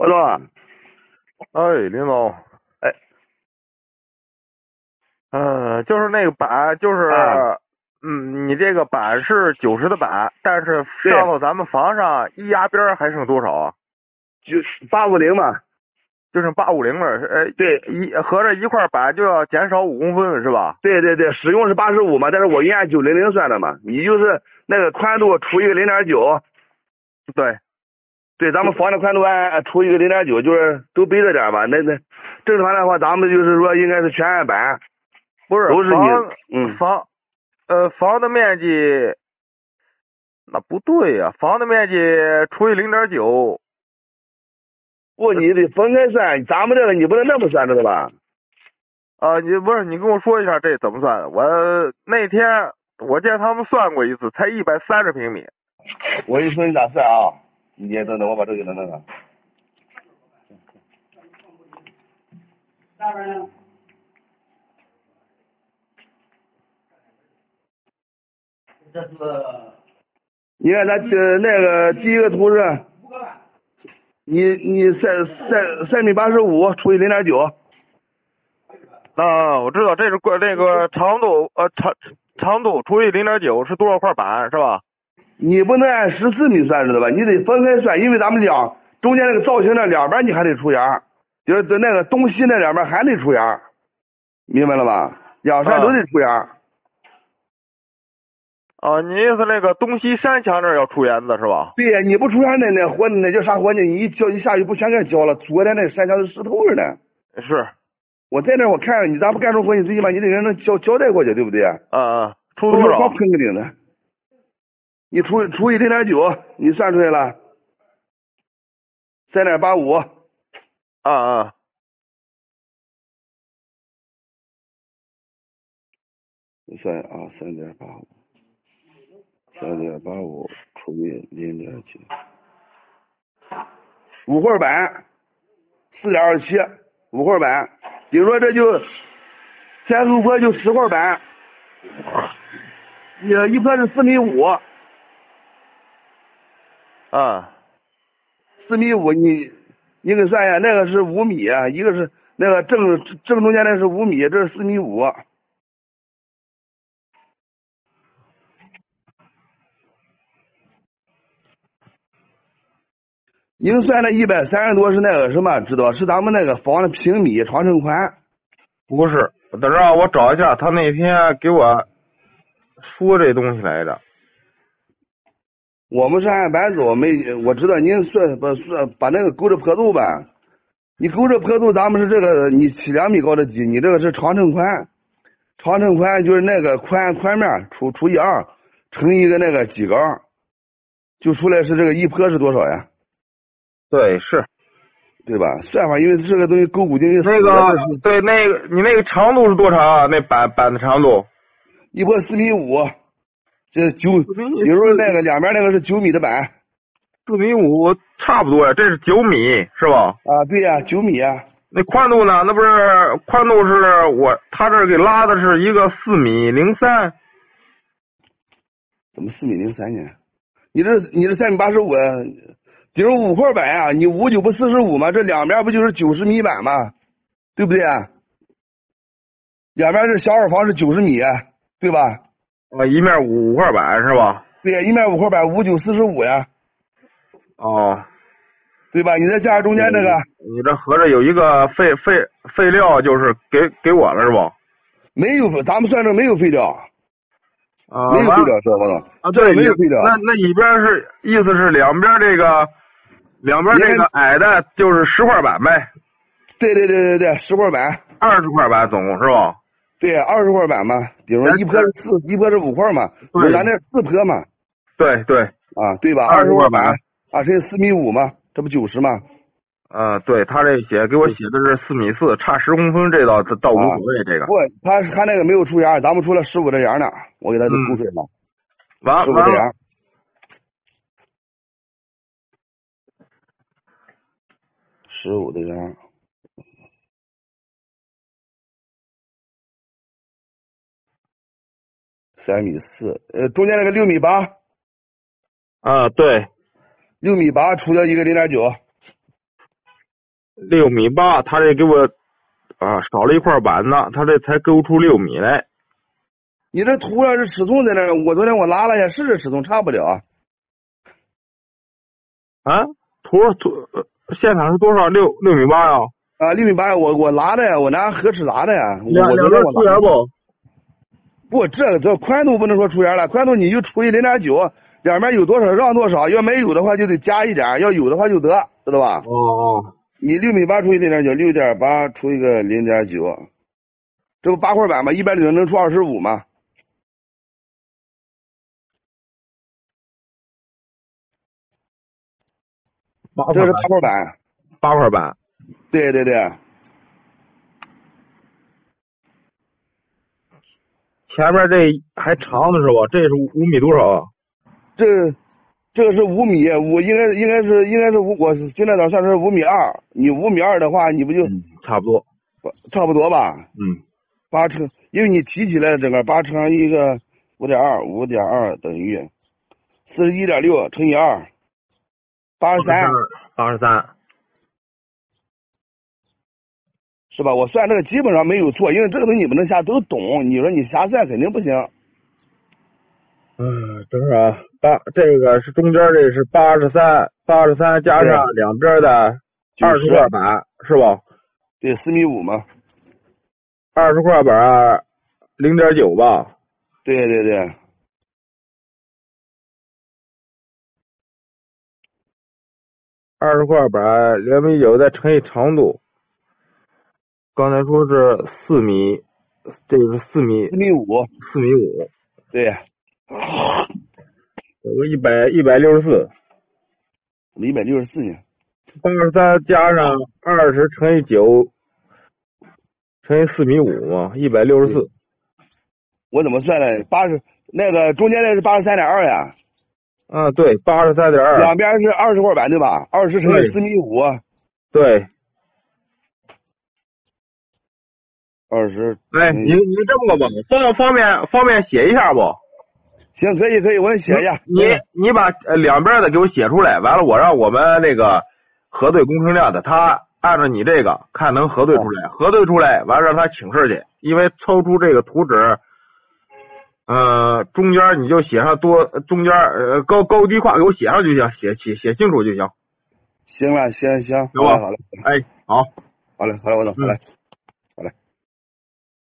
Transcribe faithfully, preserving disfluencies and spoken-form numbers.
我说， 哎，林总， 哎， 嗯、就是那个板，就是， 啊， 嗯，你这个板是九十的板，但是对， 上头咱们房上一压边儿还剩多少啊？ 就八五零嘛， 就剩八五零了，呃， 对， 一合着一块板就要减少五公分是吧？ 对对对，使用是八十五嘛，但是我应按九零零算的嘛，你就是那个宽度除一个零点九， 对， 对，咱们房的宽度按除一个零点九，就是都背着点吧。那那正常的话，咱们就是说应该是全按板， 不是都是你， 房嗯， 房，呃，房的面积，那不对呀、房的面积除以零点九， 不，你得分开算，咱们这个你不能那么算，知道吧？ 啊，你不是你跟我说一下这怎么算的？我那天我见他们算过一次，才一百三十平米。 我一说你咋算啊？你先等等，我把这个弄弄弄。下边呢？这是，你看咱呃那个第一个图是，你你三三三米八十五除以零点九， 啊，我知道这是过这个长度，呃长长度除以零点九是多少块板是吧？ 你不能按十四米算，知道吧？你得分开算，因为咱们两中间那个造型的两边你还得出沿，就是在那个东西那两边还得出沿，明白了吧？两扇都得出沿。 啊，你意思那个东西山墙这儿要出檐子是吧？ 对呀，你不出沿那那活那叫啥活呢？你一浇一下雨不全给浇了？昨天那山墙是石头着呢。 是。 我在那我看着你，咱不干出活，你最起码你得让人交交代过去，对不对？ 啊啊，出多少？ 光喷个顶的，你除除以零点九，你算出来了，三点八五。 啊啊。 你算啊，三点八五，三点八五除以零点九，五块板，四点二七，五块板，比如说这就三四坡就十块板，也一坡是四米五， 啊， 四米五，你你给算一下，那个是五米，一个是那个正正中间那是五米，这是四米五。您算的一百三十多是那个什么，知道？是咱们那个房的平米床乘宽。 不是，等着我找一下，他那天给我说这东西来着。 我们是按板走，没我知道您算不算把那个勾着坡度吧？你勾着坡度，咱们是这个你起两米高的基，你这个是床乘宽，床乘宽就是那个宽宽面除除以二，乘一个那个基高，就出来是这个一坡是多少呀？ 对，是， 对吧？算法因为这个东西勾股定义那个对那个你那个长度是多长啊？那板板的长度？ 一坡四米五，这九，比如说那个两边那个是九米的板。 四米五差不多呀，这是九米是吧？ 啊，对呀、啊，九米啊。 那宽度呢？那不是宽度是我他这给拉的是一个四米零三。 怎么四米零三呢？你这你这三米八十五，比如五块板啊，你五九不四十五吗？这两边不就是九十米板吗？对不对啊？两边这小二房是九十米，对吧？ 啊，一面五五块板是吧？ 对呀，一面五块板，五九四十五呀。 哦， 对吧？你再加上中间这个， 你这合着有一个废废废料，就是给给我了是不？ 没有，咱们算这没有废料， 啊， 没有废料，知道吧？ 啊，对， 没有废料。 那那里边是意思是两边这个两边这个矮的就是十块板呗？ 对对对对对，十块板， 二十块板总共是吧？ 对，二十块板嘛，比如说一坡是四，一坡是五块嘛，咱这四坡嘛。 对对。 啊，对吧？ 二十块板， 啊，这四米五嘛，这不九十吗？ 啊，对他这写给我写的是四米四，差十公分，这倒倒无所谓。这个不，他他那个没有出檐，咱们出了十五的檐呢，我给他都勾出来了。 完十五的檐，十五的檐，三米四，呃，中间那个六米八。 啊，对， 六米八除掉一个零点九， 六米八，他这给我啊少了一块板子，他这才勾出六米来。 你这土要是尺寸在那儿，我昨天我拉了一下，是这尺寸差不了。 啊，土土现场是多少？六六米八呀？ 啊，六米八，我我拉的呀，我拿河尺拉的呀。 两两边出沿不？ 不，这这宽度不能说出沿了，宽度你就除以零点九，两边有多少让多少，要没有的话就得加一点，要有的话就得，知道吧？ 哦哦。 你六米八除以零点九，六点八除一个零点九，这不八块板吗？一百零能出二十五吗？这是八块板， 八块板。 对对对。 前面这还长的是吧？这是五米多少啊？ 这这个是五米，五应该应该是应该是五，我现在早算是五米二。你五米二的话，你不就、 嗯、差不多， 差不多吧？ 嗯， 八乘，因为你提起来整个八乘一个五点二，五点二等于四十一点六乘以二，八十三， 八十三， 是吧？我算这个基本上没有错，因为这个东西你不能瞎都懂，你说你瞎算肯定不行。 嗯，等会儿啊，八这个是中间这是八十三，八十三加上两边的二十块板是吧？ 对，四米五嘛。 二十块板零点九吧？ 对对对。 二十块板零米九再乘以长度，刚才说是四米，这个是四米， 四米五， 四米五， 对。 有个一百一百六十四， 一百六十四呢。 八十三加上二十乘以九，乘以四米五嘛，一百六十四。 我怎么算的？八十那个中间那是八十三点二呀。 啊，对，八十三点二。 两边是二十块板对吧？二十乘以四米五。 对。 二十。 哎，你你这么个吧，方方便方便写一下不？ 行，可以可以，我写一下。 你你把呃两边的给我写出来，完了我让我们那个核对工程量的，他按照你这个看能核对出来，核对出来，完了让他请示去，因为抽出这个图纸，呃，中间你就写上多，中间呃高高低跨给我写上就行，写写写清楚就行。 行了，行行， 行吧， 好嘞， 哎，好， 好嘞，好嘞，我懂，好嘞。嗯